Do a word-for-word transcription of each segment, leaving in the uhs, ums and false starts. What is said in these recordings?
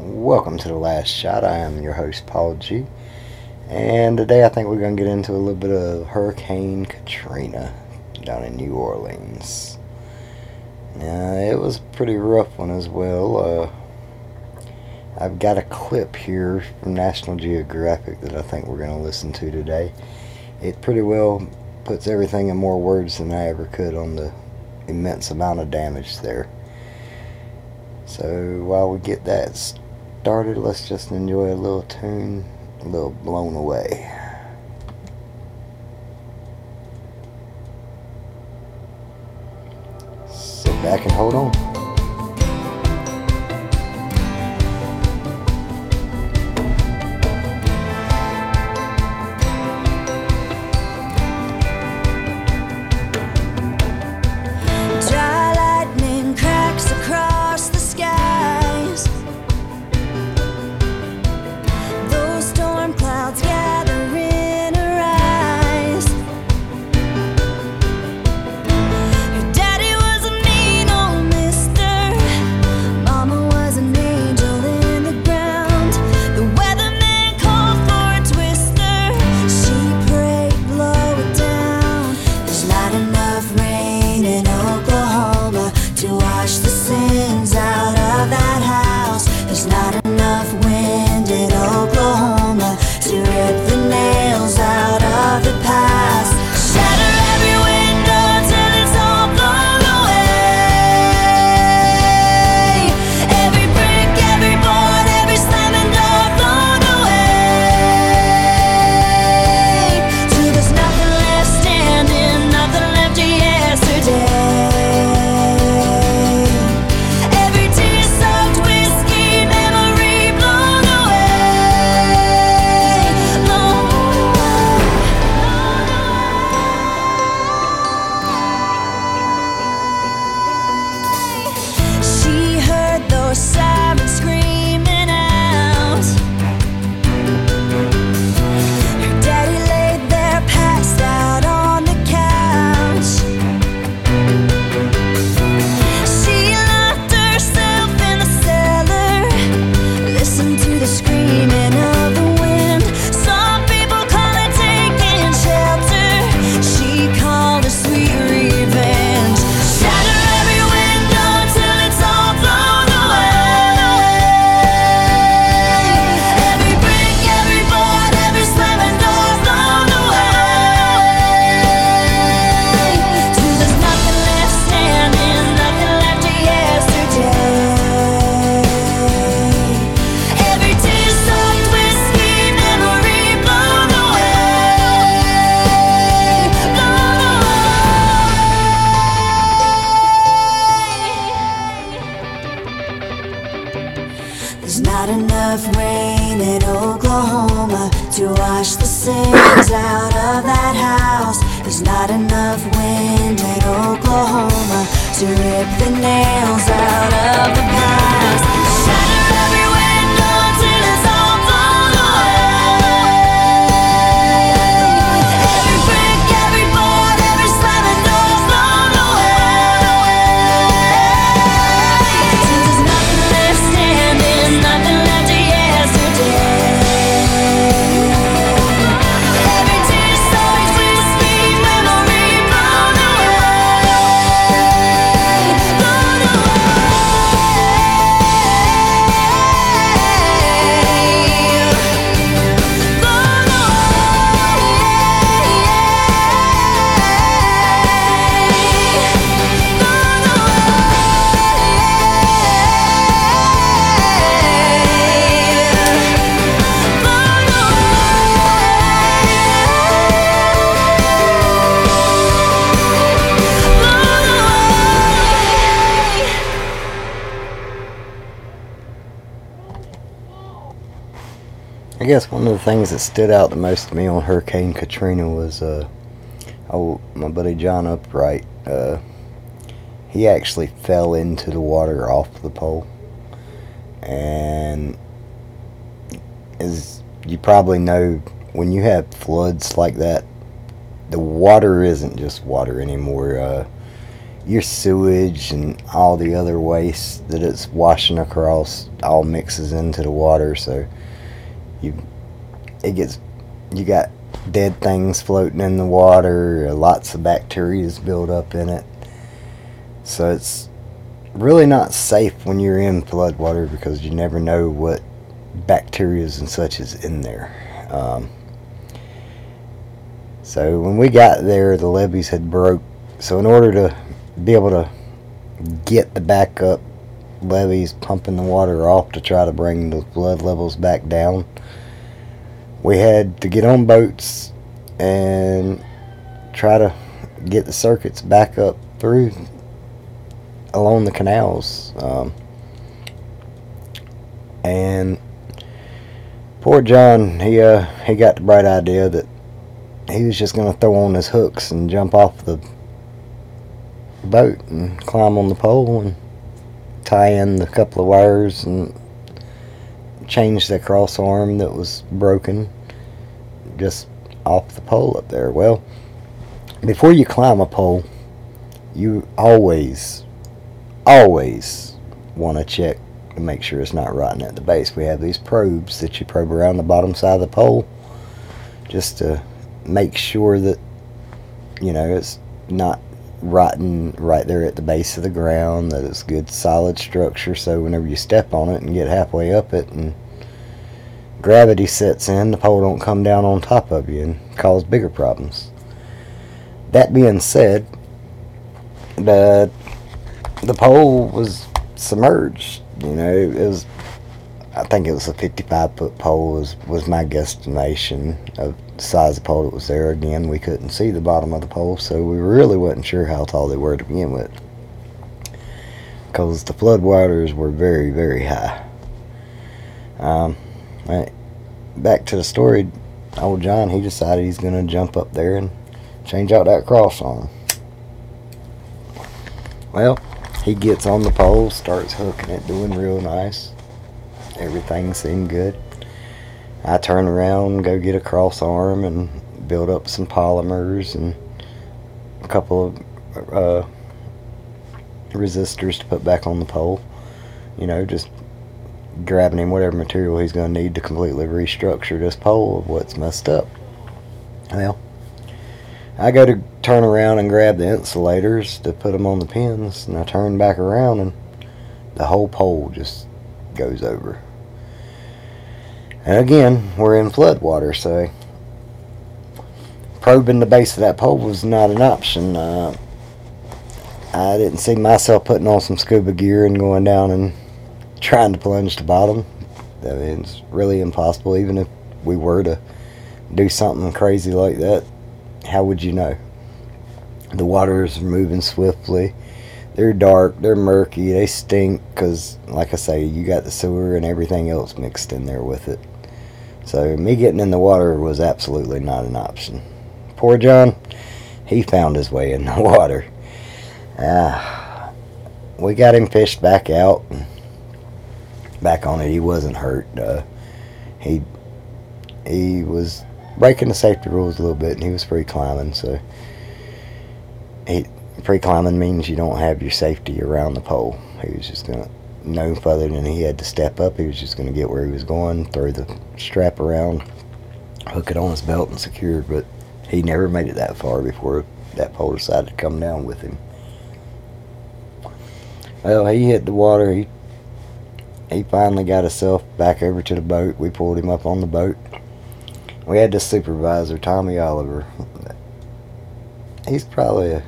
Welcome to The Last Shot. I am your host, Paul G. And today I think we're going to get into a little bit of Hurricane Katrina down in New Orleans. Uh, it was a pretty rough one as well. Uh, I've got a clip here from National Geographic that I think we're going to listen to today. It pretty well puts everything in more words than I ever could on the immense amount of damage there. So while we get that started, let's just enjoy a little tune, a little Blown Away. Sit back and hold on. There's not enough rain in Oklahoma to wash the sins out of that house. There's not enough wind in Oklahoma to rip the nails out of the past. Shatter every window till it's all blown away. Every brick, every board, every slamming door blown away. Till there's nothing left standing, nothing left of yesterday. Every tear soaked whiskey memory blown away, blown away, blown I guess one of the things that stood out the most to me on Hurricane Katrina was uh, oh, my buddy John Upright. Uh, he actually fell into the water off the pole. And as you probably know, when you have floods like that, the water isn't just water anymore. Uh, your sewage and all the other waste that it's washing across all mixes into the water, so you it gets you got dead things floating in the water, lots of bacteria is built up in it, so it's really not safe when you're in floodwater because you never know what bacteria and such is in there. Um, so when we got there, the levees had broke, so in order to be able to get the backup levees pumping the water off to try to bring the flood levels back down, we had to get on boats and try to get the circuits back up through along the canals. Um, and poor John, he uh, he got the bright idea that he was just going to throw on his hooks and jump off the boat and climb on the pole and tie in the couple of wires and change the cross arm that was broken just off the pole up there. Well, before you climb a pole, you always always want to check to make sure it's not rotting at the base. We have these probes that you probe around the bottom side of the pole just to make sure that, you know, it's not rotting right there at the base of the ground, that it's good solid structure, so whenever you step on it and get halfway up it and gravity sets in, the pole don't come down on top of you and cause bigger problems. That being said, the the pole was submerged. You know, it was, I think it was a fifty-five foot pole was, was my guesstimation of the size of the pole that was there. Again, we couldn't see the bottom of the pole, so we really wasn't sure how tall they were to begin with, because the flood waters were very, very high. Um, right, back to the story, old John, he decided he's going to jump up there and change out that cross arm. Well, he gets on the pole, starts hooking it, doing real nice. Everything seemed good. I turn around, go get a cross arm and build up some polymers and a couple of uh, resistors to put back on the pole. You know, just grabbing him whatever material he's going to need to completely restructure this pole of what's messed up. Well, I go to turn around and grab the insulators to put them on the pins, and I turn back around and the whole pole just goes over. And again, we're in floodwater, so probing the base of that pole was not an option. Uh, I didn't see myself putting on some scuba gear and going down and trying to plunge to bottom. I mean, it's really impossible. Even if we were to do something crazy like that, how would you know? The waters are moving swiftly. They're dark, they're murky, they stink because, like I say, you got the sewer and everything else mixed in there with it. So me getting in the water was absolutely not an option. Poor John, he found his way in the water. Uh, we got him fished back out. Back on it, he wasn't hurt. Uh, he he was breaking the safety rules a little bit, and he was free climbing. So he free climbing means you don't have your safety around the pole. He was just gonna, no further than he had to step up. He was just gonna get where he was going, throw the strap around, hook it on his belt, and secure it. But he never made it that far before that pole decided to come down with him. Well, he hit the water. He he finally got himself back over to the boat. We pulled him up on the boat. We had this supervisor, Tommy Oliver. He's probably a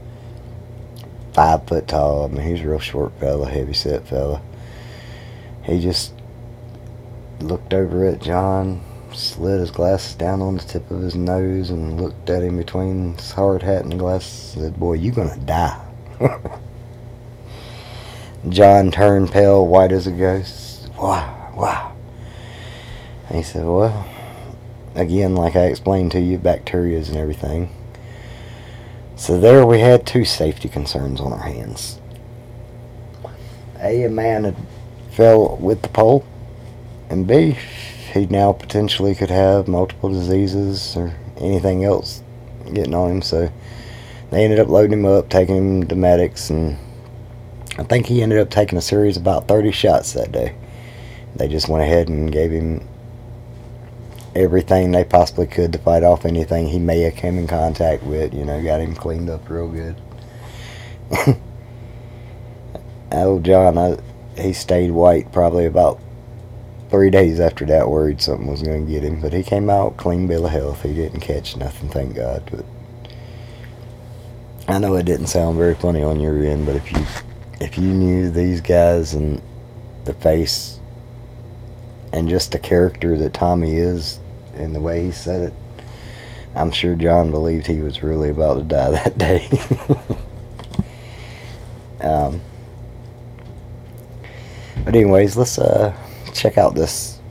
five foot tall. I mean, he's a real short fella, heavy set fella. He just looked over at John, slid his glasses down on the tip of his nose, and looked at him between his hard hat and the glasses and said, "Boy, you gonna die." John turned pale, white as a ghost. Wow, wow. And he said, "Well, again, like I explained to you, bacterias and everything." So there we had two safety concerns on our hands. A, a man had fell with the pole, and B, he now potentially could have multiple diseases or anything else getting on him. So they ended up loading him up, taking him to medics, and I think he ended up taking a series of about thirty shots that day. They just went ahead and gave him everything they possibly could to fight off anything he may have come in contact with. You know, got him cleaned up real good. Oh, John, I, he stayed white probably about three days after that, worried something was going to get him. But he came out clean bill of health. He didn't catch nothing, thank God. But I know it didn't sound very funny on your end, but if you if you knew these guys and the face and just the character that Tommy is and the way he said it, I'm sure John believed he was really about to die that day. um, but anyways, let's uh, check out this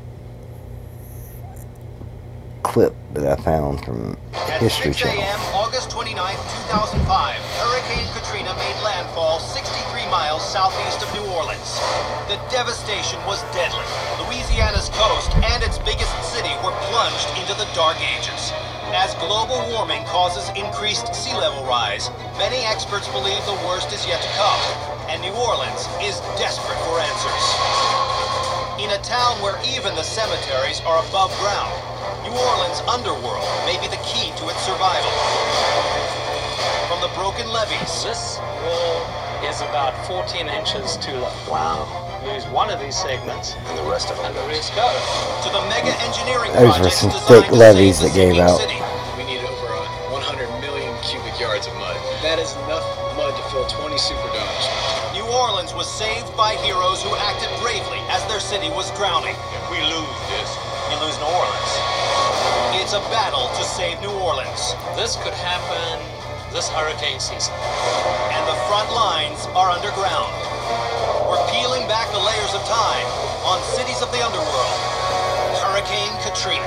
clip that I found from History Channel. At six a.m. August twenty-ninth, two thousand five, Hurricane Katrina made landfall sixty-three miles southeast of New Orleans. The devastation was deadly. Louisiana's coast and its biggest city were plunged into the dark ages. As global warming causes increased sea level rise, many experts believe the worst is yet to come, and New Orleans is desperate for answers. In a town where even the cemeteries are above ground, New Orleans' underworld may be the key to its survival. From the broken levees. This wall is about fourteen inches too low. Wow. Use one of these segments, And the rest of and it. the rest go. To the mega engineering Those were projects some designed thick to levees save the that gave sinking out. city. We need over uh, one hundred million cubic yards of mud. That is enough mud to fill twenty Superdomes. New Orleans was saved by heroes who acted bravely as their city was drowning. If we lose this, You lose New Orleans. It's a battle to save New Orleans, This could happen this hurricane season. and the front lines are underground. We're peeling back the layers of time on Cities of the Underworld. Hurricane Katrina.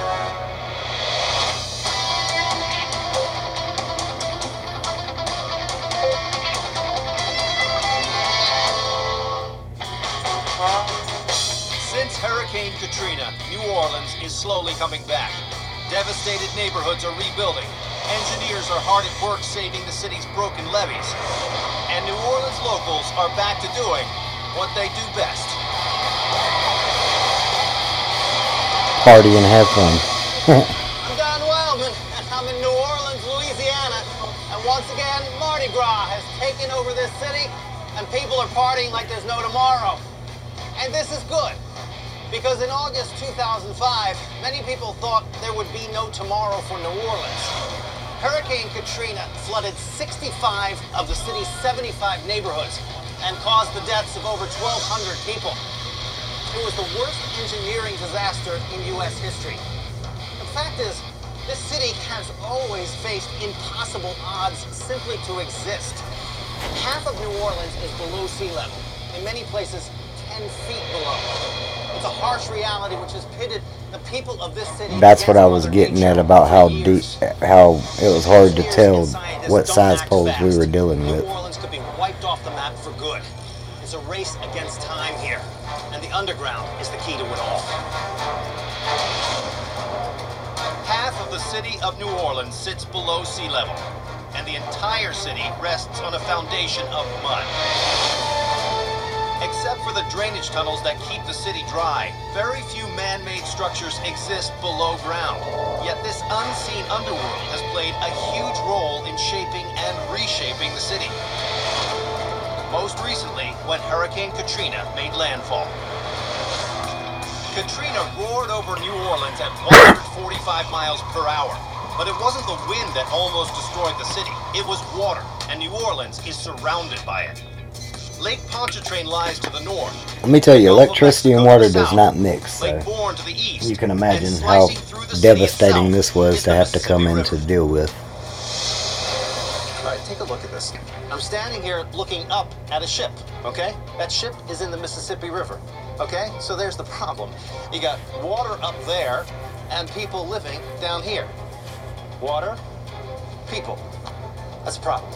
Since Hurricane Katrina, New Orleans is slowly coming back. Devastated neighborhoods are rebuilding. Engineers are hard at work saving the city's broken levees. And New Orleans locals are back to doing what they do best. Party and have fun. I'm Don Wildman, and I'm in New Orleans, Louisiana. And once again, Mardi Gras has taken over this city, and people are partying like there's no tomorrow. And this is good, because in August two thousand five, many people thought there would be no tomorrow for New Orleans. Hurricane Katrina flooded sixty-five of the city's seventy-five neighborhoods and caused the deaths of over twelve hundred people. It was the worst engineering disaster in U S history. The fact is, this city has always faced impossible odds simply to exist. Half of New Orleans is below sea level, in many places ten feet below. It's a harsh reality which has pitted the people of this city. That's what I against was Mother getting at Nature about how for deep, years. how it was hard to Engineers tell and scientists what don't size act poles we fast. were dealing New with. Orleans could be wiped off the map for good. It's a race against time here, and the underground is the key to it all. Half of the city of New Orleans sits below sea level, and the entire city rests on a foundation of mud. Except for the drainage tunnels that keep the city dry, very few man-made structures exist below ground. Yet this unseen underworld has played a huge role in shaping and reshaping the city. Most recently, when Hurricane Katrina made landfall. Katrina roared over New Orleans at one hundred forty-five miles per hour. But it wasn't the wind that almost destroyed the city. It was water, and New Orleans is surrounded by it. Lake Pontchartrain lies to the north. Let me tell you, Gulf of electricity and Mexico to water the does south, not mix. So Lake Bourne to the east. you can and imagine how slicing through the city devastating itself this was is to the have to come in Mississippi to River. deal with. All right, take a look at this. I'm standing here looking up at a ship, okay? That ship is in the Mississippi River, okay? So there's the problem. You got water up there and people living down here. Water, people. That's a problem.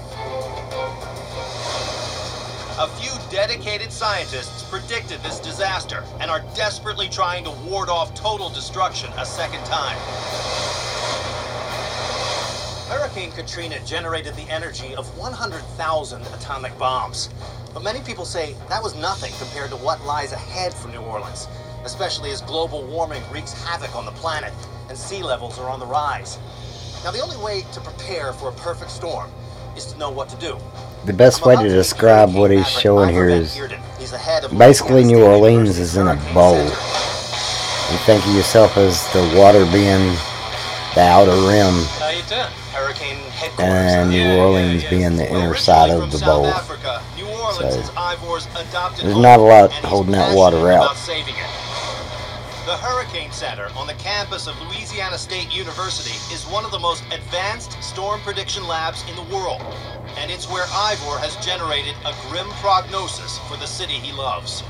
A few dedicated scientists predicted this disaster and are desperately trying to ward off total destruction a second time. Hurricane Katrina generated the energy of one hundred thousand atomic bombs. But many people say that was nothing compared to what lies ahead for New Orleans, especially as global warming wreaks havoc on the planet and sea levels are on the rise. Now, the only way to prepare for a perfect storm is to know what to do. The best way to describe what he's showing here is basically New Orleans is in a bowl. You think of yourself as the water being the outer rim, How you doing? Hurricane headquarters. and New Orleans being the inner side of the bowl. Africa, New Orleans is Ivor's adopted There's home, not a lot and he's holding that passionate water out. about saving it. The Hurricane Center on the campus of Louisiana State University is one of the most advanced storm prediction labs in the world, and it's where Ivor has generated a grim prognosis for the city he loves.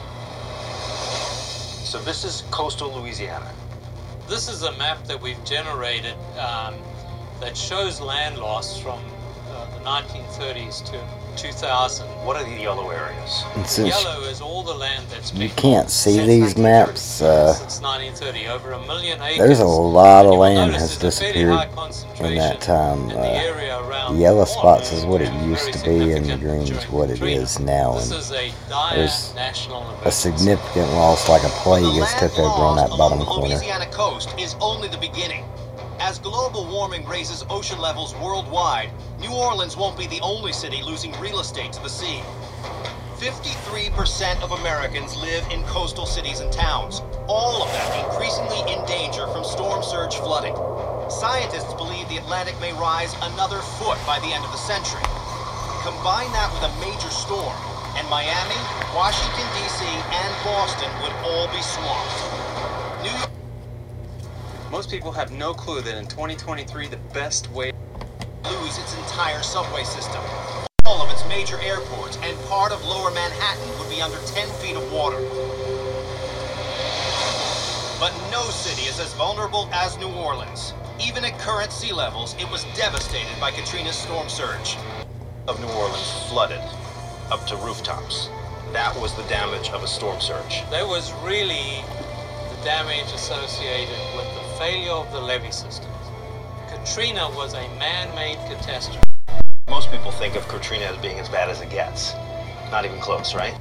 So this is coastal Louisiana. This is a map that we've generated um, that shows land loss from uh, the nineteen thirties to two thousand. What are the yellow areas? And since Yellow is all the land that's been you can't see since these maps, uh, since nineteen thirty, over a million acres. there's a lot of You will land notice has there's a fairly disappeared high in concentration that time. in the Uh, area around the yellow New spots is Orleans, what it very used to be, and the significant green is during what it Katrina. is now. This And is a dire there's national a emergency. significant loss, like a plague, The has took land over on that loss bottom along the corner. Louisiana coast is only the beginning. As global warming raises ocean levels worldwide, New Orleans won't be the only city losing real estate to the sea. fifty-three percent of Americans live in coastal cities and towns, all of them increasingly in danger from storm surge flooding. Scientists believe the Atlantic may rise another foot by the end of the century. Combine that with a major storm, and Miami, Washington, D C, and Boston would all be swamped. New York Most people have no clue that in twenty twenty-three, the best way lose its entire subway system. All of its major airports and part of lower Manhattan would be under ten feet of water. But no city is as vulnerable as New Orleans. Even at current sea levels, it was devastated by Katrina's storm surge. Of New Orleans flooded up to rooftops. That was the damage of a storm surge. There was really the damage associated with the failure of the levee systems. Katrina was a man-made catastrophe. Most people think of Katrina as being as bad as it gets. Not even close, right?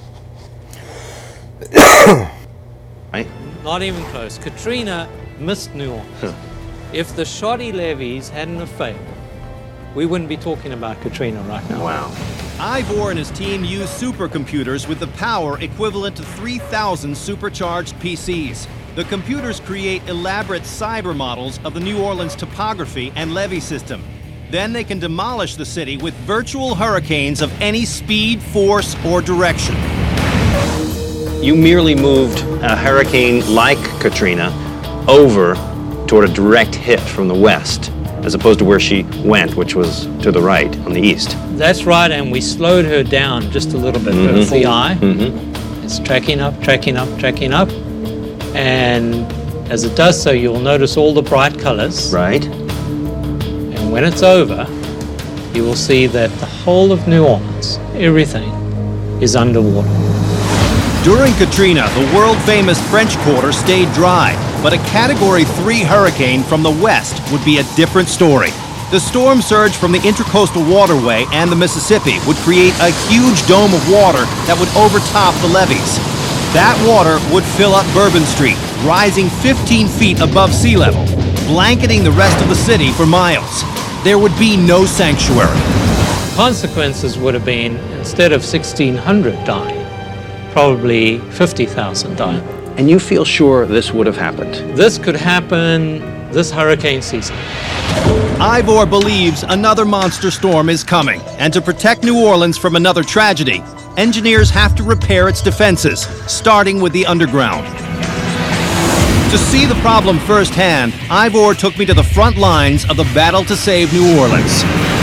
Right? Not even close. Katrina missed New Orleans. If the shoddy levees hadn't have failed, we wouldn't be talking about Katrina right now. Wow. Ivor and his team use supercomputers with the power equivalent to three thousand supercharged P Cs. The computers create elaborate cyber models of the New Orleans topography and levee system. Then they can demolish the city with virtual hurricanes of any speed, force, or direction. You merely moved a hurricane like Katrina over toward a direct hit from the west, as opposed to where she went, which was to the right, on the east. That's right, and we slowed her down just a little bit Mhm. with the eye. Mm-hmm. It's tracking up, tracking up, tracking up. And as it does so, you'll notice all the bright colors. Right. And when it's over, you will see that the whole of New Orleans, everything, is underwater. During Katrina, the world-famous French Quarter stayed dry, but a Category three hurricane from the west would be a different story. The storm surge from the Intracoastal Waterway and the Mississippi would create a huge dome of water that would overtop the levees. That water would fill up Bourbon Street, rising fifteen feet above sea level, blanketing the rest of the city for miles. There would be no sanctuary. Consequences would have been, instead of sixteen hundred dying, probably fifty thousand dying. And you feel sure this would have happened? This could happen this hurricane season. Ivor believes another monster storm is coming, and to protect New Orleans from another tragedy, engineers have to repair its defenses, starting with the underground. To see the problem firsthand, Ivor took me to the front lines of the battle to save New Orleans.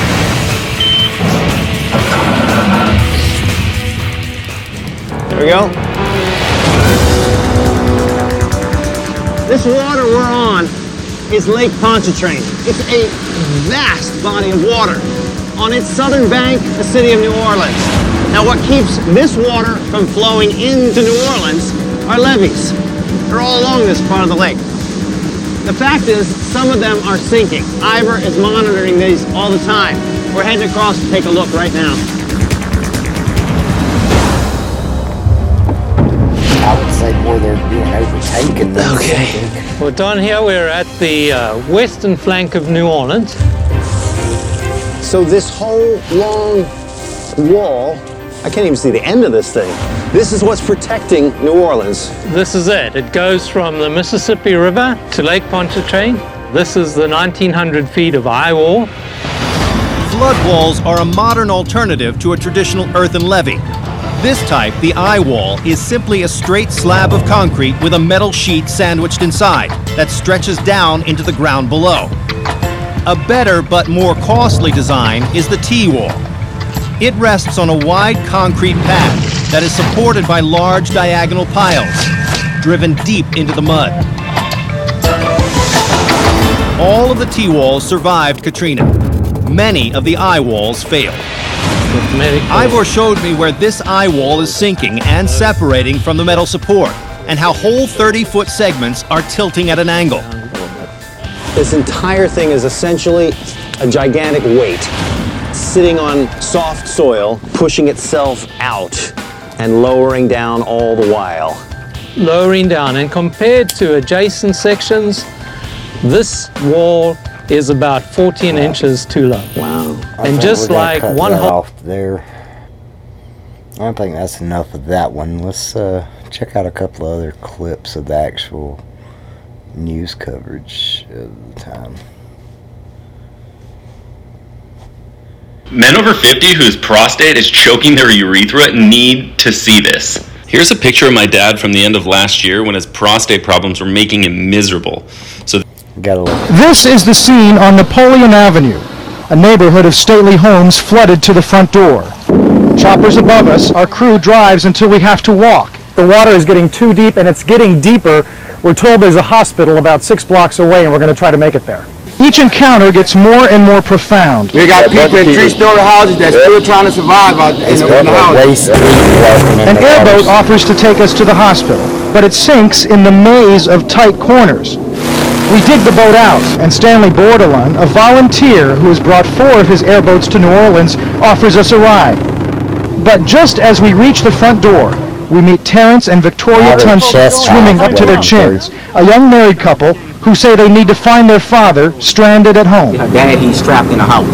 There we go. This water we're on is Lake Pontchartrain. It's a vast body of water. On its southern bank, the city of New Orleans. Now what keeps this water from flowing into New Orleans are levees. They're all along this part of the lake. The fact is, some of them are sinking. Ivor is monitoring these all the time. We're heading across to take a look right now. I would say more they're being overtaken than Okay. sinking. Well, down here we're at the uh, western flank of New Orleans. So this whole long wall, I can't even see the end of this thing. This is what's protecting New Orleans. This is it. It goes from the Mississippi River to Lake Pontchartrain. This is the nineteen hundred feet of eye wall. Flood walls are a modern alternative to a traditional earthen levee. This type, the eye wall, is simply a straight slab of concrete with a metal sheet sandwiched inside that stretches down into the ground below. A better but more costly design is the T-wall. It rests on a wide concrete pad that is supported by large diagonal piles, driven deep into the mud. All of the T-walls survived Katrina. Many of the eye walls failed. Ivor showed me where this eye wall is sinking and separating from the metal support, and how whole thirty-foot segments are tilting at an angle. This entire thing is essentially a gigantic weight sitting on soft soil, pushing itself out and lowering down all the while. Lowering down, and compared to adjacent sections, this wall is about fourteen inches too low. Wow. I And think just we're gonna like cut one that hole. off there. I don't think that's enough of that one. Let's uh, check out a couple of other clips of the actual news coverage of the time. Men over fifty whose prostate is choking their urethra need to see this. Here's a picture of my dad from the end of last year when his prostate problems were making him miserable. So Gotta look. This is the scene on Napoleon Avenue, a neighborhood of stately homes flooded to the front door. Choppers above us, our crew drives until we have to walk. The water is getting too deep, and it's getting deeper. We're told there's a hospital about six blocks away, and we're going to try to make it there. Each encounter gets more and more profound. We got people in three-story houses that's still trying to survive out in the, in the houses. An airboat offers to take us to the hospital, but it sinks in the maze of tight corners. We dig the boat out, and Stanley Bordelon, a volunteer who has brought four of his airboats to New Orleans, offers us a ride. But just as we reach the front door, we meet Terrence and Victoria Tunstall swimming up to their chins, a young married couple who say they need to find their father stranded at home. Dad, he's trapped in a house.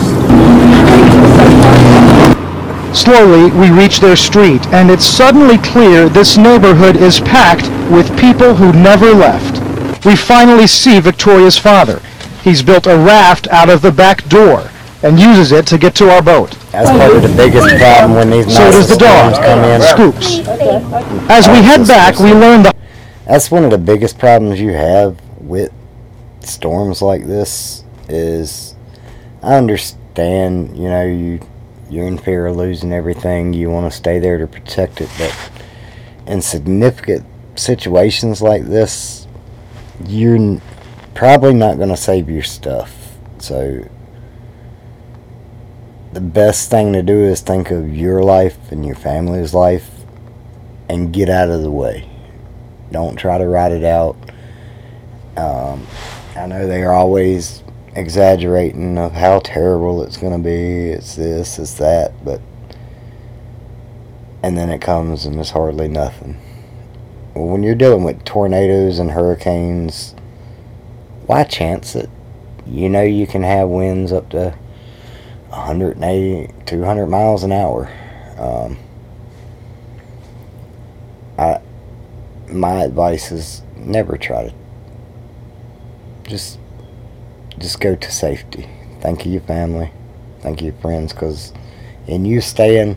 Slowly, we reach their street, and it's suddenly clear this neighborhood is packed with people who never left. We finally see Victoria's father. He's built a raft out of the back door and uses it to get to our boat. That's probably the biggest problem when these So does the dog, storms come in. Scoops. As we head back, we learn the... That's one of the biggest problems you have with storms like this is, I understand, you know, you, you're in fear of losing everything. You want to stay there to protect it. But in significant situations like this, you're n- probably not going to save your stuff. So the best thing to do is think of your life and your family's life and get out of the way. Don't try to ride it out. Um, I know they are always exaggerating of how terrible it's going to be. It's this, it's that, but and then it comes and it's hardly nothing. Well, when you're dealing with tornadoes and hurricanes, why chance it? You know you can have winds up to one hundred eighty, two hundred miles an hour. Um, I, my advice is never try to. Just, just go to safety. Think of your family. Think of your friends, because in you staying,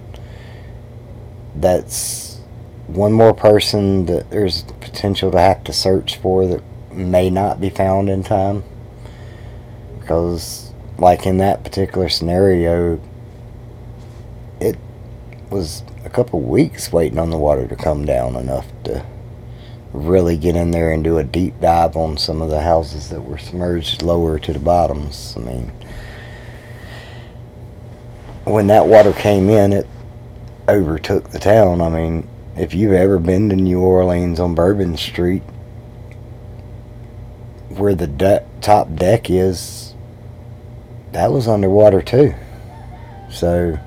that's one more person that there's potential to have to search for that may not be found in time. Because, like in that particular scenario, it was a couple weeks waiting on the water to come down enough to really get in there and do a deep dive on some of the houses that were submerged lower to the bottoms. I mean, when that water came in, it overtook the town. I mean, if you've ever been to New Orleans on Bourbon Street, where the de top deck is, that was underwater too. So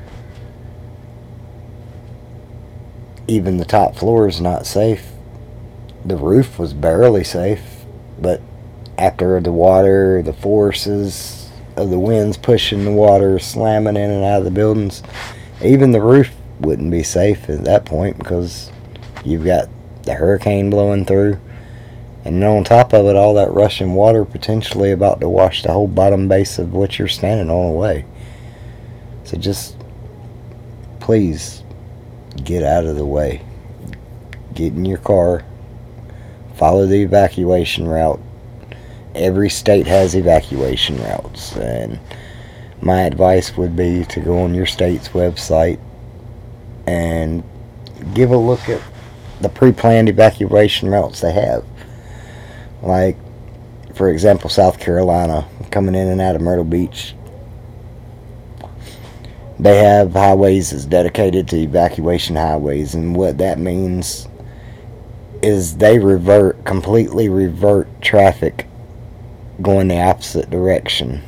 even the top floor is not safe. The roof was barely safe, but after the water, the forces of the winds pushing the water, slamming in and out of the buildings, even the roof wouldn't be safe at that point, because you've got the hurricane blowing through, and on top of it, all that rushing water potentially about to wash the whole bottom base of what you're standing on away. So just please get out of the way. Get in your car. Follow the evacuation route. Every state has evacuation routes, and my advice would be to go on your state's website and give a look at the pre-planned evacuation routes they have. Like, for example, South Carolina, coming in and out of Myrtle Beach, they have highways that's dedicated to evacuation highways, and what that means is they revert, completely revert traffic going the opposite direction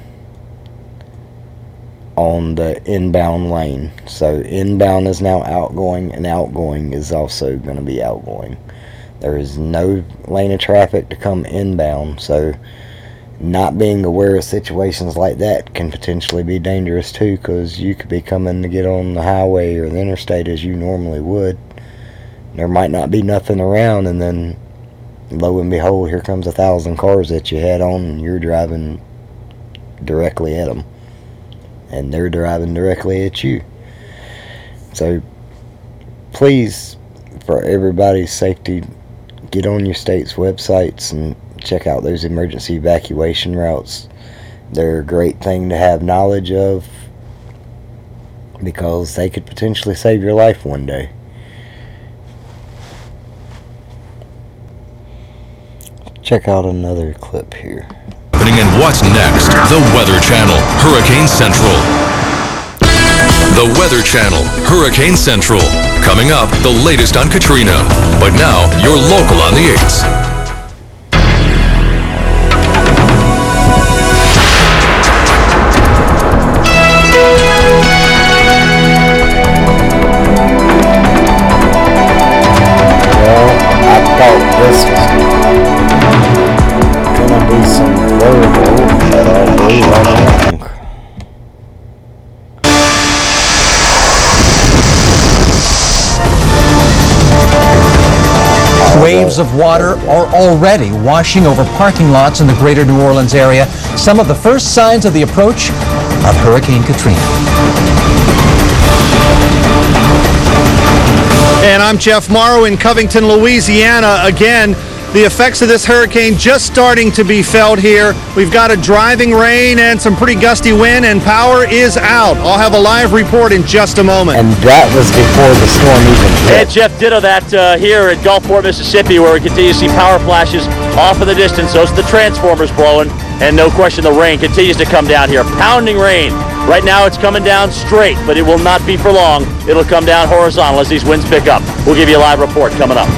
on the inbound lane. So inbound is now outgoing, and outgoing is also going to be outgoing. There is no lane of traffic to come inbound, so not being aware of situations like that can potentially be dangerous too, because you could be coming to get on the highway or the interstate as you normally would. There might not be nothing around, and then lo and behold, here comes a thousand cars that you head on, and you're driving directly at them, and they're driving directly at you. So please, for everybody's safety, get on your state's websites and check out those emergency evacuation routes. They're a great thing to have knowledge of, because they could potentially save your life one day. Check out another clip here. And what's next? The Weather Channel, Hurricane Central. The Weather Channel, Hurricane Central. Coming up, the latest on Katrina. But now, you're local on the eights. Well, I thought this was gonna be some variable, but I believe I'm wrong. Waves of water are already washing over parking lots in the greater New Orleans area. Some of the first signs of the approach of Hurricane Katrina. And I'm Jeff Morrow in Covington, Louisiana. Again, the effects of this hurricane just starting to be felt here. We've got a driving rain and some pretty gusty wind, and power is out. I'll have a live report in just a moment. And that was before the storm even hit. And Jeff, ditto that uh, here at Gulfport, Mississippi, where we continue to see power flashes off in the distance. Those are the transformers blowing, and no question the rain continues to come down here. Pounding rain. Right now it's coming down straight, but it will not be for long. It'll come down horizontal as these winds pick up. We'll give you a live report coming up.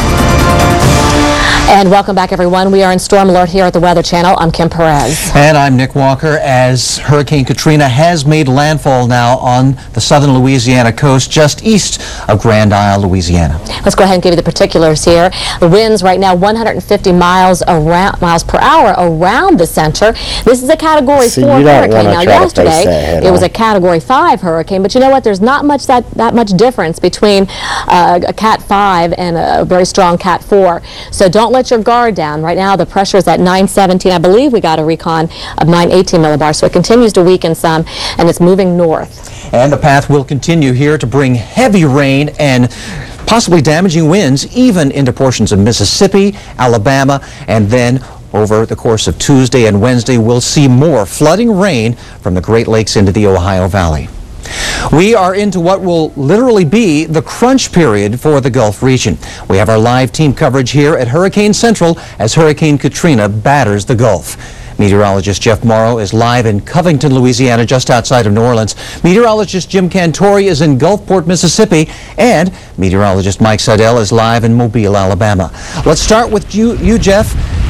And welcome back, everyone. We are in Storm Alert here at the Weather Channel. I'm Kim Perez. And I'm Nick Walker, as Hurricane Katrina has made landfall now on the southern Louisiana coast, just east of Grand Isle, Louisiana. Let's go ahead and give you the particulars here. The winds right now one hundred fifty miles around miles per hour around the center. This is a Category See, four you don't hurricane. wanna Now, try to face that yesterday head it was on. a Category five hurricane, but you know what? There's not much that that much difference between uh, a Cat five and a very strong Cat four. So don't let your guard down. Right now the pressure is at nine seventeen. I believe we got a recon of nine eighteen millibars, so it continues to weaken some, and it's moving north. And the path will continue here to bring heavy rain and possibly damaging winds even into portions of Mississippi, Alabama, and then over the course of Tuesday and Wednesday we'll see more flooding rain from the Great Lakes into the Ohio Valley. We are into what will literally be the crunch period for the Gulf region. We have our live team coverage here at Hurricane Central as Hurricane Katrina batters the Gulf. Meteorologist Jeff Morrow is live in Covington, Louisiana, just outside of New Orleans. Meteorologist Jim Cantori is in Gulfport, Mississippi, and meteorologist Mike Seidel is live in Mobile, Alabama. Let's start with you, you Jeff.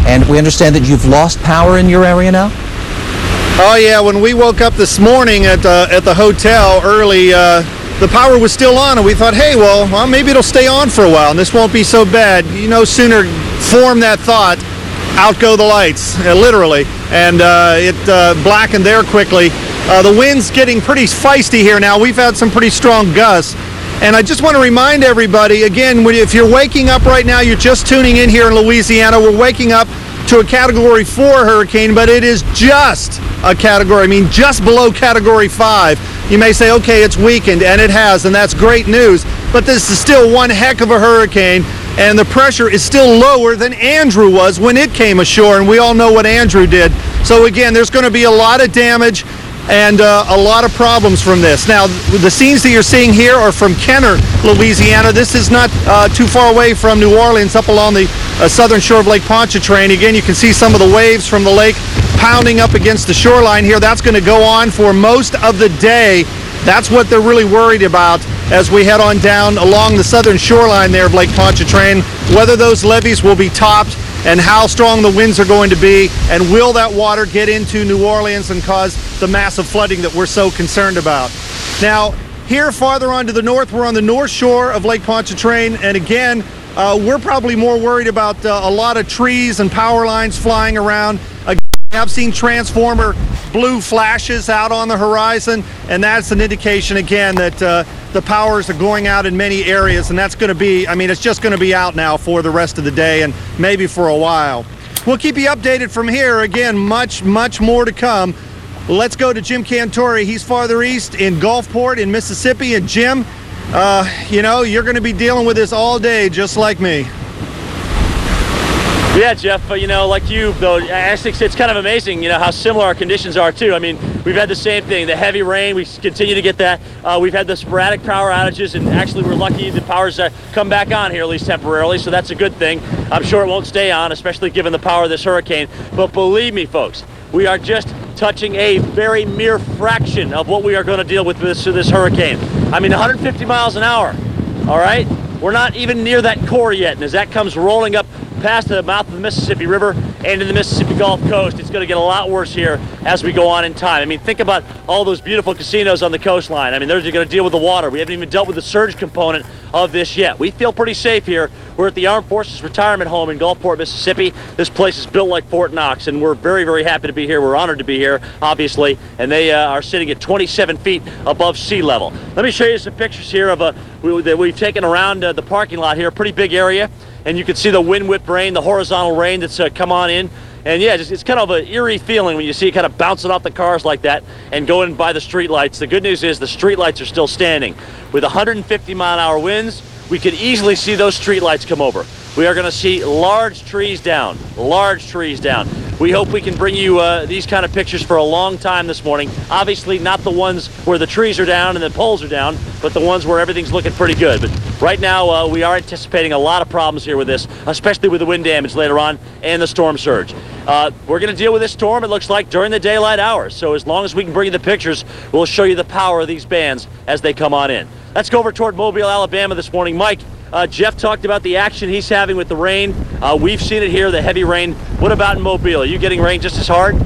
And we understand that you've lost power in your area now? Oh, yeah. When we woke up this morning at, uh, at the hotel early, uh, the power was still on, and we thought, hey, well, well, maybe it'll stay on for a while, and this won't be so bad. You no sooner form that thought, out go the lights, uh, literally, and uh, it uh, blackened there quickly. Uh, the wind's getting pretty feisty here now. We've had some pretty strong gusts. And I just want to remind everybody, again, when, if you're waking up right now, you're just tuning in here in Louisiana, we're waking up to a Category four hurricane, but it is just a category, I mean, just below Category five. You may say, okay, it's weakened, and it has, and that's great news, but this is still one heck of a hurricane, and the pressure is still lower than Andrew was when it came ashore, and we all know what Andrew did. So again, there's going to be a lot of damage and uh, a lot of problems from this. Now, the scenes that you're seeing here are from Kenner, Louisiana. This is not uh, too far away from New Orleans, up along the uh, southern shore of Lake Pontchartrain. Again, you can see some of the waves from the lake pounding up against the shoreline here. That's going to go on for most of the day. That's what they're really worried about as we head on down along the southern shoreline there of Lake Pontchartrain, whether those levees will be topped and how strong the winds are going to be, and will that water get into New Orleans and cause the massive flooding that we're so concerned about. Now, here farther on to the north, we're on the north shore of Lake Pontchartrain, and again, uh, we're probably more worried about uh, a lot of trees and power lines flying around. Again, I've seen transformer blue flashes out on the horizon, and that's an indication again that uh, the powers are going out in many areas, and that's going to be, I mean, it's just going to be out now for the rest of the day and maybe for a while. We'll keep you updated from here. Again, much, much more to come. Let's go to Jim Cantore. He's farther east in Gulfport in Mississippi. And Jim, uh, you know, you're going to be dealing with this all day, just like me. Yeah, Jeff, uh, you know, like you, though, I think it's kind of amazing, you know, how similar our conditions are, too. I mean, we've had the same thing, the heavy rain, we continue to get that. Uh, we've had the sporadic power outages, and actually we're lucky the power's uh, come back on here, at least temporarily, so that's a good thing. I'm sure it won't stay on, especially given the power of this hurricane. But believe me, folks, we are just touching a very mere fraction of what we are going to deal with this, this hurricane. I mean, one hundred fifty miles an hour, all right? We're not even near that core yet, and as that comes rolling up past the mouth of the Mississippi River and in the Mississippi Gulf Coast, it's going to get a lot worse here as we go on in time. I mean, think about all those beautiful casinos on the coastline. I mean, they're going to deal with the water. We haven't even dealt with the surge component of this yet. We feel pretty safe here. We're at the Armed Forces Retirement Home in Gulfport, Mississippi. This place is built like Fort Knox, and we're very, very happy to be here. We're honored to be here, obviously, and they uh, are sitting at twenty-seven feet above sea level. Let me show you some pictures here of a, we, that we've taken around uh, the parking lot here, a pretty big area. And you can see the wind-whipped rain, the horizontal rain that's uh, come on in. And yeah, it's, it's kind of an eerie feeling when you see it kind of bouncing off the cars like that and going by the street lights. The good news is the street lights are still standing. With one hundred fifty mile an hour winds, we could easily see those street lights come over. We are going to see large trees down, large trees down. We hope we can bring you uh, these kind of pictures for a long time this morning. Obviously not the ones where the trees are down and the poles are down, but the ones where everything's looking pretty good. But right now uh, we are anticipating a lot of problems here with this, especially with the wind damage later on and the storm surge. Uh, we're going to deal with this storm, it looks like, during the daylight hours. So as long as we can bring you the pictures, we'll show you the power of these bands as they come on in. Let's go over toward Mobile, Alabama this morning. Mike, uh, Jeff talked about the action he's having with the rain. Uh, we've seen it here, the heavy rain. What about in Mobile? Are you getting rain just as hard?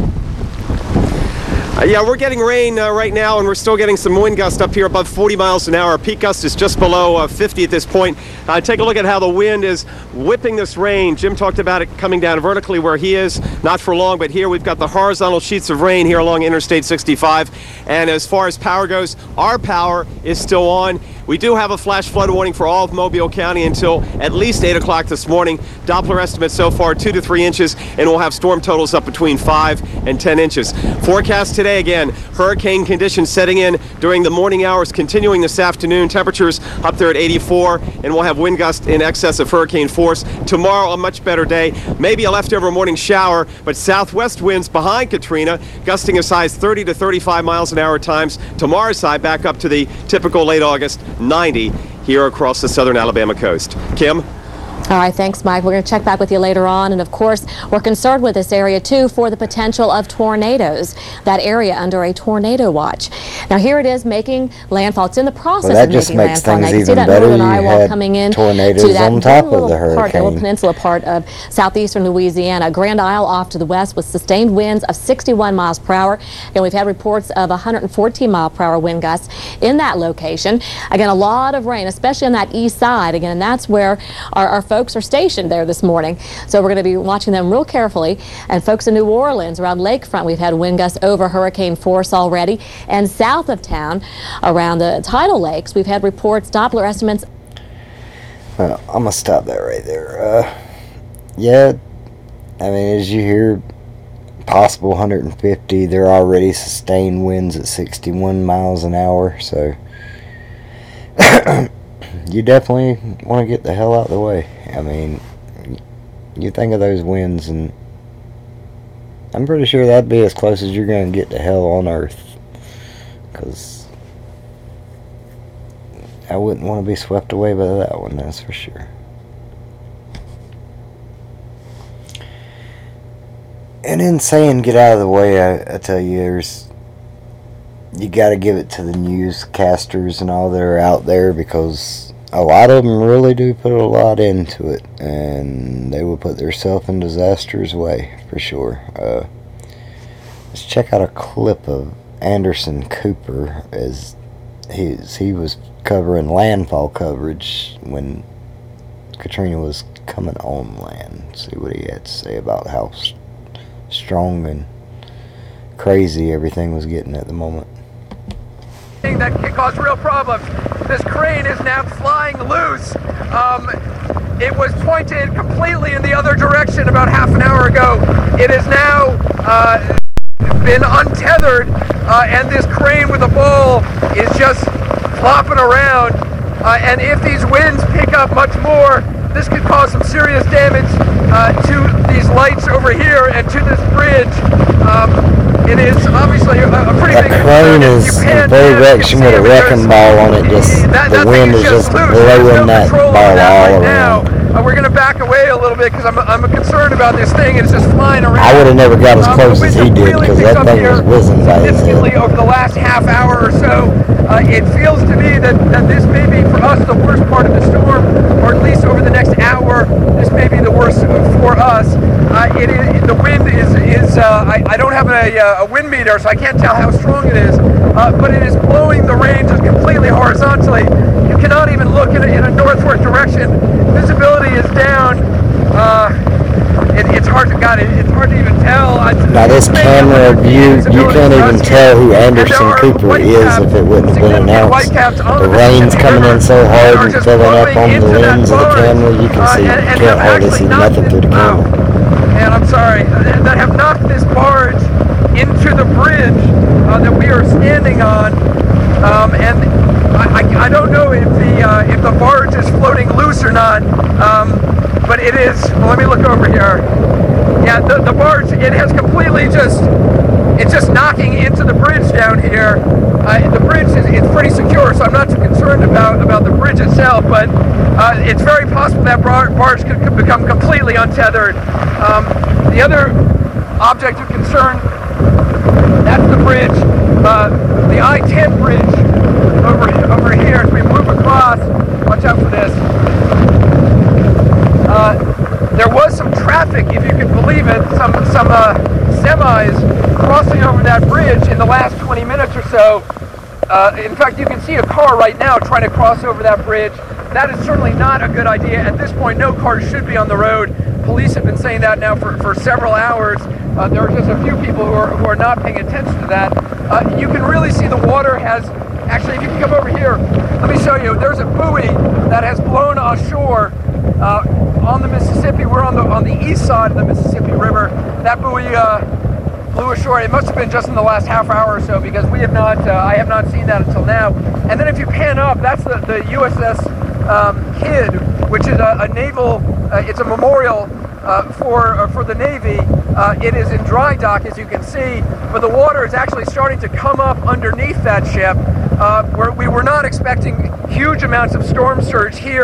Uh, yeah, we're getting rain uh, right now, and we're still getting some wind gust up here above forty miles an hour. Peak gust is just below uh, fifty at this point. Uh, take a look at how the wind is whipping this rain. Jim talked about it coming down vertically where he is, not for long, but here we've got the horizontal sheets of rain here along Interstate sixty-five. And as far as power goes, our power is still on. We do have a flash flood warning for all of Mobile County until at least eight o'clock this morning. Doppler estimates so far two to three inches, and we'll have storm totals up between five and ten inches. Forecast today again, hurricane conditions setting in during the morning hours, continuing this afternoon. Temperatures up there at eighty-four, and we'll have wind gusts in excess of hurricane force. Tomorrow, a much better day. Maybe a leftover morning shower, but southwest winds behind Katrina, gusting as high as thirty to thirty-five miles an hour at times. Tomorrow's side back up to the typical late August ninety here across the southern Alabama coast. Kim? All right, thanks, Mike. We're going to check back with you later on. And, of course, we're concerned with this area, too, for the potential of tornadoes. That area under a tornado watch. Now, here it is making landfall. It's in the process well, that of just making makes landfall. things now, you can see even that better. northern You eye wall had coming in tornadoes to that on top little of the part, the hurricane. little peninsula part of southeastern Louisiana. Grand Isle off to the west with sustained winds of sixty-one miles per hour. And we've had reports of one hundred fourteen mile per hour wind gusts in that location. Again, a lot of rain, especially on that east side. Again, and that's where our, our folks are stationed there this morning. So we're going to be watching them real carefully. And folks in New Orleans, around Lakefront, we've had wind gusts over hurricane force already. And south of town, around the tidal lakes, we've had reports, Doppler estimates. Well, I'm going to stop that right there. Uh, yeah, I mean, as you hear, possible one hundred fifty, there are already sustained winds at sixty-one miles an hour, so you definitely want to get the hell out of the way. I mean, you think of those winds, and I'm pretty sure that'd be as close as you're going to get to hell on earth, because I wouldn't want to be swept away by that one, that's for sure. And in saying get out of the way, I, I tell you, there's, you got to give it to the newscasters and all that are out there, because a lot of them really do put a lot into it, and they will put themselves in disaster's way, for sure. Uh, let's check out a clip of Anderson Cooper as he, he was covering landfall coverage when Katrina was coming on land. See what he had to say about how strong and crazy everything was getting at the moment. That can cause real problems. This crane is now flying loose. Um, it was pointed completely in the other direction about half an hour ago. It is now uh, been untethered, uh, and this crane with a ball is just flopping around. Uh, and if these winds pick up much more, this could cause some serious damage uh, to these lights over here and to this bridge. Um, it is obviously a, a pretty that big crane is in full direction with a wrecking ball on it. Just that, the wind is just blowing that ball all right around. Now. Uh, we're going to back away a little bit because I'm, I'm concerned about this thing. It's just flying around. I would have never got as close um, as he did because that thing was whizzing by his head. Over the last half hour or so, uh, it feels to me that, that this may be for us the worst part of the storm, or at least over the next hour, this may be the worst for us. Uh, it is, the wind is, is uh, I, I don't have a, a wind meter, so I can't tell how strong it is, uh, but it is blowing the ranges completely horizontally. You cannot even look in a, in a northward direction. Visibility is down. Uh, it, it's hard to God. It, it's hard to even tell. I, now this camera view, you can't even tell who Anderson Cooper is if it wouldn't have been announced. The rain's coming in so hard and filling up on the lens of the camera, you can see, you can't hardly see nothing through the camera. And I'm sorry, that have knocked this barge into the bridge uh, that we are standing on. Um, and I, I, I don't know if the uh, if the barge is floating loose or not, um, but it is. Well, let me look over here. Yeah, the, the barge, it has completely just, it's just knocking into the bridge down here. Uh, the bridge is it's pretty secure, so I'm not too concerned about, about the bridge itself, but uh, it's very possible that bar barge could, could become completely untethered. Um, the other object of concern, that's the bridge, uh, the I ten bridge over, over here as we move across. Watch out for this. Uh, there was some traffic, if you can believe it, some, some uh, semis crossing over that bridge in the last twenty minutes or so. Uh, in fact, you can see a car right now trying to cross over that bridge. That is certainly not a good idea. At this point, no cars should be on the road. Police have been saying that now for, for several hours. Uh, there are just a few people who are, who are not paying attention to that. Uh, you can really see the water has, actually, if you can come over here, let me show you. There's a buoy that has blown ashore uh, on the Mississippi. We're on the on the east side of the Mississippi River. That buoy uh, blew ashore. It must have been just in the last half hour or so because we have not, uh, I have not seen that until now. And then if you pan up, that's the, the U S S um, Kidd, which is a, a naval, uh, it's a memorial uh, for uh, for the Navy. Uh, it is in dry dock, as you can see, but the water is actually starting to come up underneath that ship. Uh, where we were not expecting huge amounts of storm surge here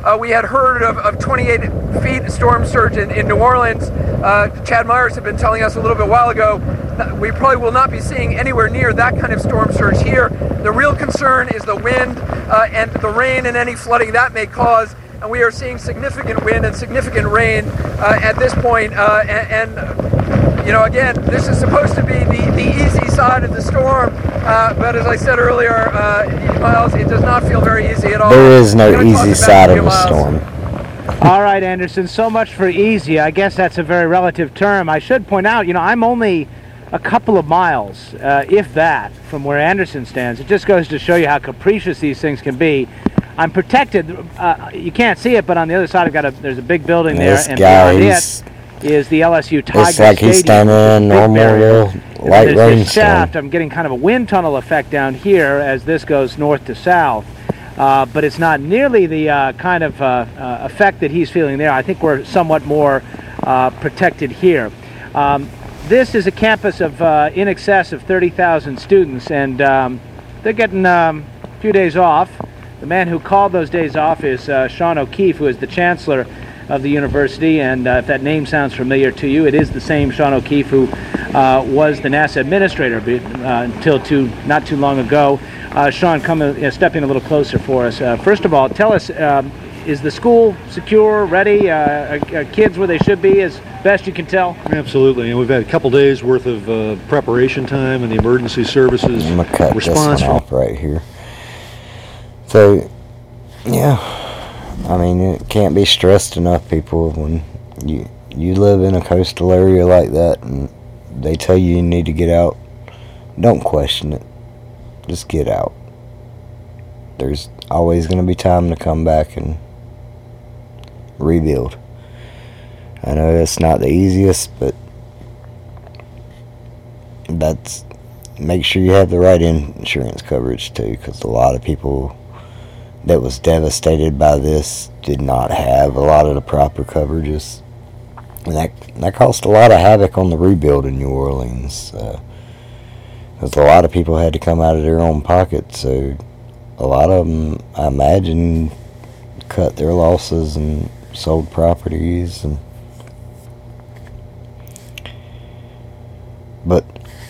uh, we had heard of, of twenty-eight feet storm surge in, in New Orleans. Uh, Chad Myers had been telling us a little bit while ago that we probably will not be seeing anywhere near that kind of storm surge here. The real concern is the wind uh, and the rain and any flooding that may cause. And we are seeing significant wind and significant rain uh, at this point. Uh, and, and, you know, again, this is supposed to be the, the easy side of the storm. Uh, but as I said earlier, uh, Miles, it does not feel very easy at all. There is no easy side of the storm. All right, Anderson, so much for easy. I guess that's a very relative term. I should point out, you know, I'm only a couple of miles, uh, if that, from where Anderson stands. It just goes to show you how capricious these things can be. I'm protected. Uh, you can't see it, but on the other side, I've got a. There's a big building there, this and guy, beyond it is the L S U Tiger It's like Stadium. he's standing in a normal little light There's rain this shaft. storm. I'm getting kind of a wind tunnel effect down here as this goes north to south, uh, but it's not nearly the uh, kind of uh, uh, effect that he's feeling there. I think we're somewhat more uh, protected here. Um, this is a campus of uh, in excess of thirty thousand students, and um, they're getting um, a few days off. The man who called those days off is uh, Sean O'Keefe, who is the chancellor of the university, and uh, if that name sounds familiar to you, it is the same Sean O'Keefe who uh, was the NASA administrator uh, until too, not too long ago. Uh, Sean, come uh, step in a little closer for us. Uh, first of all, tell us, um, is the school secure, ready, uh, are kids where they should be, as best you can tell? Absolutely, and we've had a couple days worth of uh, preparation time and the emergency services I'm gonna cut response. this one off right here. So, yeah, I mean, it can't be stressed enough, people, when you you live in a coastal area like that and they tell you you need to get out, don't question it. Just get out. There's always going to be time to come back and rebuild. I know it's not the easiest, but that's, make sure you have the right insurance coverage too, because a lot of people that was devastated by this did not have a lot of the proper coverages, and that that caused a lot of havoc on the rebuild in New Orleans, because uh, a lot of people had to come out of their own pocket. So a lot of them, I imagine, cut their losses and sold properties, and but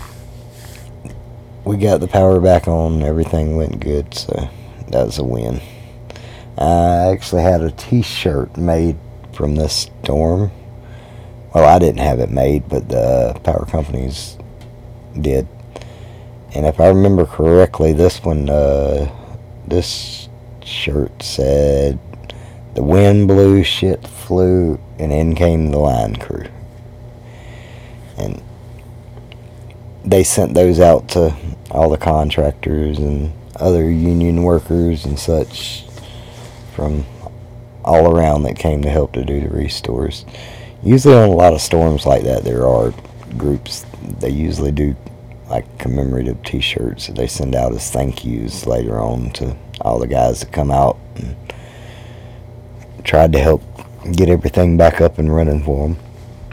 we got the power back on. Everything went good, so that was a win. I actually had a t-shirt made from this storm. Well, I didn't have it made, but the power companies did. And if I remember correctly, this one, uh, this shirt said, "The wind blew, shit flew, and in came the line crew." And they sent those out to all the contractors and other union workers and such from all around that came to help to do the restores. Usually on a lot of storms like that, there are groups, they usually do like commemorative t-shirts that they send out as thank yous later on to all the guys that come out and tried to help get everything back up and running for them.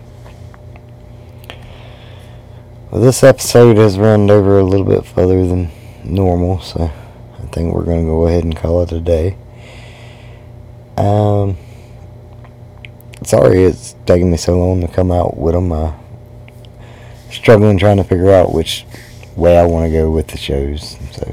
Well, this episode has run over a little bit further than normal, so I think we're going to go ahead and call it a day. Um, sorry it's taking me so long to come out with them. I'm struggling trying to figure out which way I want to go with the shows. So,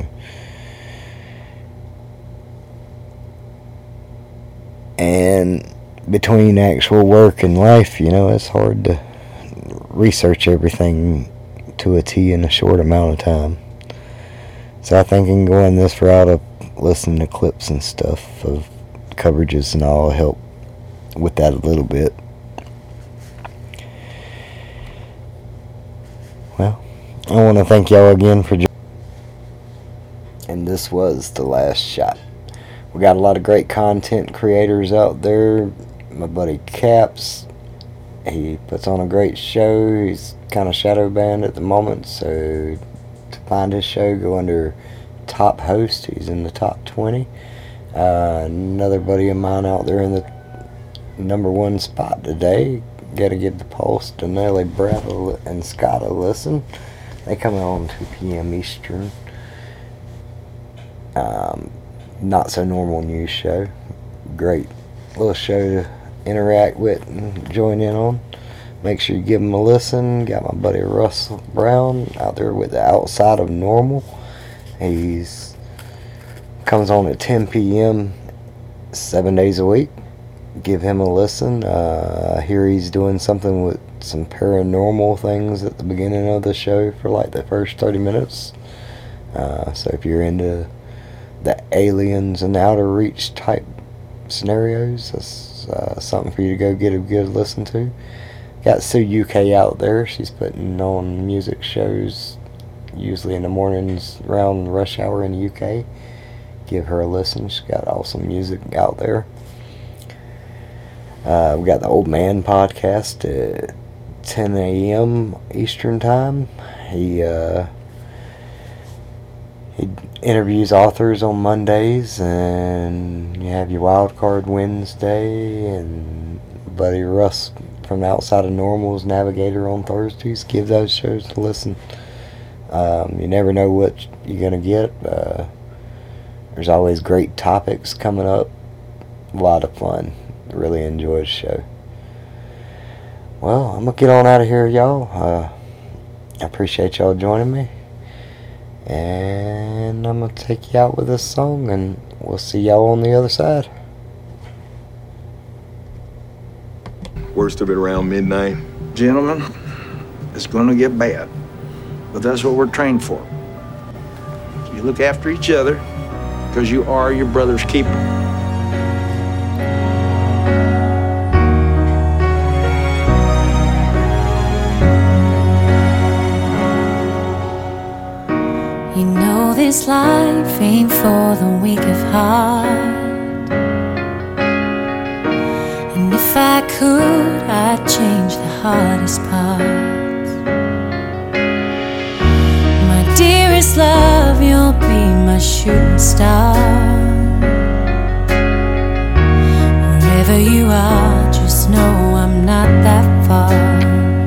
and between actual work and life, you know, it's hard to research everything to a T in a short amount of time. So I think in going this route of listening to clips and stuff of coverages and all help with that a little bit. Well, I want to thank y'all again for joining. And this was The Last Shot. We got a lot of great content creators out there. My buddy Caps, he puts on a great show. He's kind of shadow banned at the moment, so to find his show, go under top host. He's in the top twenty. Uh, another buddy of mine out there in the number one spot today. Got to give the Pulse to Nelly, Brad, and Scott a listen. They come out on two p.m. Eastern. Um, not so normal news show. Great little show to interact with and join in on. Make sure you give him a listen. Got my buddy Russell Brown out there with the Outside of Normal. He's comes on at ten p.m. seven days a week. Give him a listen. Uh, I hear he's doing something with some paranormal things at the beginning of the show for like the first thirty minutes. Uh, so if you're into the aliens and outer reach type scenarios, that's uh, something for you to go get a good listen to. Got Sue U K out there. She's putting on music shows usually in the mornings around rush hour in the U K. Give her a listen. She's got awesome music out there. Uh, we got the Old Man podcast at ten a.m. Eastern time. He uh, he interviews authors on Mondays, and you have your wild card Wednesday, and buddy Russ from Outside of Normal's Navigator on Thursdays. Give those shows to listen. Um, you never know what you're gonna get. Uh, there's always great topics coming up. A lot of fun. Really enjoy the show. Well, I'm gonna get on out of here, y'all. Uh, I appreciate y'all joining me, and I'm gonna take you out with this song, and we'll see y'all on the other side. Worst of it around midnight. Gentlemen, it's gonna get bad, but that's what we're trained for. You look after each other, because you are your brother's keeper. You know this life ain't for the weak of heart. And if I could, I'd change the hardest parts. My dearest love, you'll be my shooting star. Wherever you are, just know I'm not that far.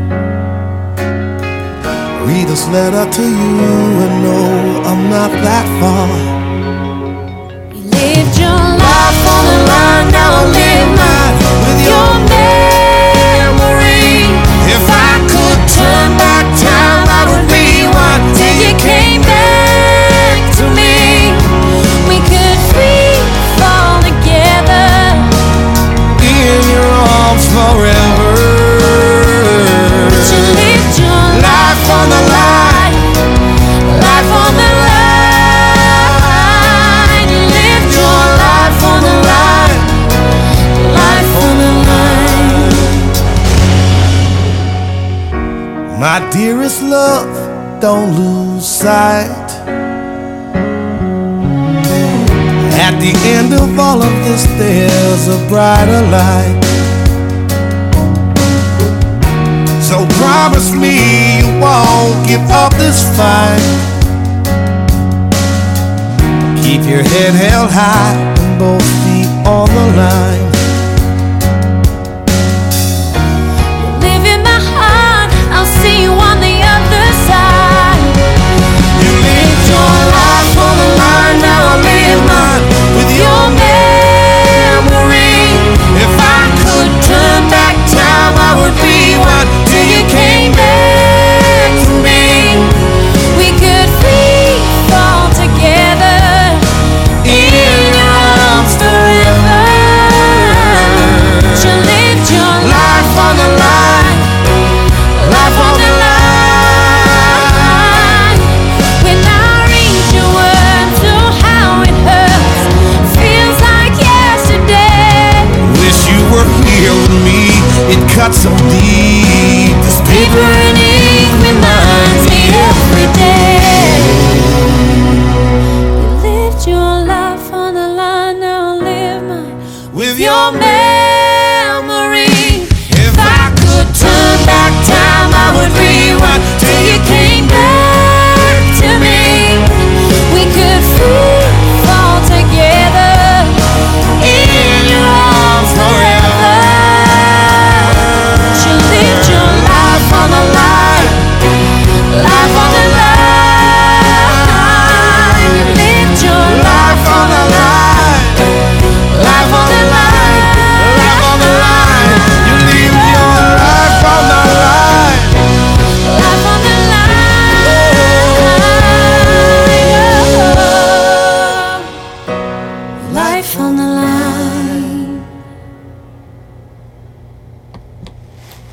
Read this letter to you and know I'm not that far. You lived your life on the line, now I live mine with your memory. If I could turn back time, I would rewind till you came back to me. We could free fall together In your arms forever. But you lived your life on the line, life on the line. You lived your life on the line, life on the line. My dearest love, don't lose sight. At the end of all of this, there's a brighter light. So promise me you won't give up this fight. Keep your head held high and both feet on the line. Live in my heart, I'll see you on the other side. You lived your life on the line, now I live mine with your memory. If I could turn back time, I would rewind till you came back to me. We could free fall together in your arms forever. You lived your life on the line, life on the line. When I read your words, oh how it hurts. Feels like yesterday. wish you were here with me. It cuts so deep. This Paper and ink reminds me every day. You lived your life on the line, now I live mine with your memory. If I could turn back time, I would rewind till you came back to me. We could free fall together in your arms forever. You lived your life on the line.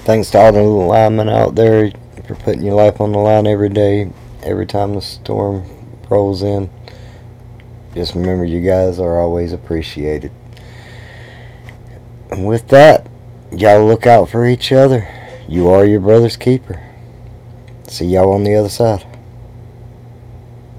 thanks to all the linemen out there for putting your life on the line every day, every time the storm rolls in. Just remember, you guys are always appreciated. And with that, y'all look out for each other. You are your brother's keeper. See y'all on the other side.